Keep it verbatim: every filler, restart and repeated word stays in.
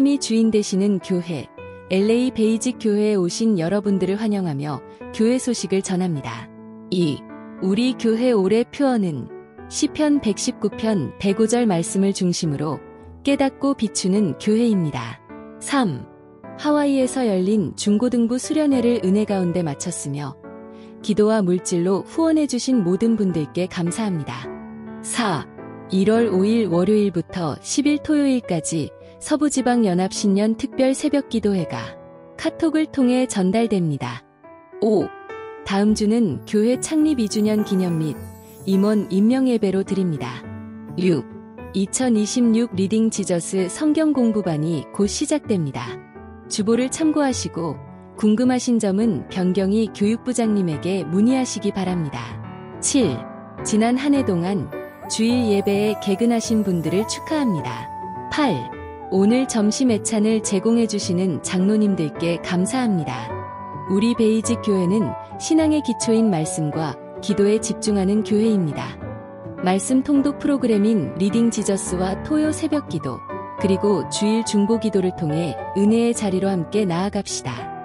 하나님이 주인 되시는 교회, 엘에이 베이직 교회에 오신 여러분들을 환영하며 교회 소식을 전합니다. 이. 우리 교회 올해 표어는 시편 백십구 편 백오 절 말씀을 중심으로 깨닫고 비추는 교회입니다. 삼. 하와이에서 열린 중고등부 수련회를 은혜 가운데 마쳤으며 기도와 물질로 후원해주신 모든 분들께 감사합니다. 사. 일월 오일 월요일부터 십일 토요일까지 서부지방연합 신년 특별 새벽기도회가 카톡을 통해 전달됩니다. 오. 다음 주는 교회 창립 이 주년 기념 및 임원 임명예배로 드립니다. 육. 이천이십육 리딩 지저스 성경 공부반이 곧 시작됩니다. 주보를 참고하시고 궁금하신 점은 변경희 교육부장님에게 문의하시기 바랍니다. 칠. 지난 한 해 동안 주일 예배에 개근하신 분들을 축하합니다. 팔. 오늘 점심 애찬을 제공해주시는 장로님들께 감사합니다. 우리 베이직 교회는 신앙의 기초인 말씀과 기도에 집중하는 교회입니다. 말씀 통독 프로그램인 리딩 지저스와 토요 새벽 기도, 그리고 주일 중보 기도를 통해 은혜의 자리로 함께 나아갑시다.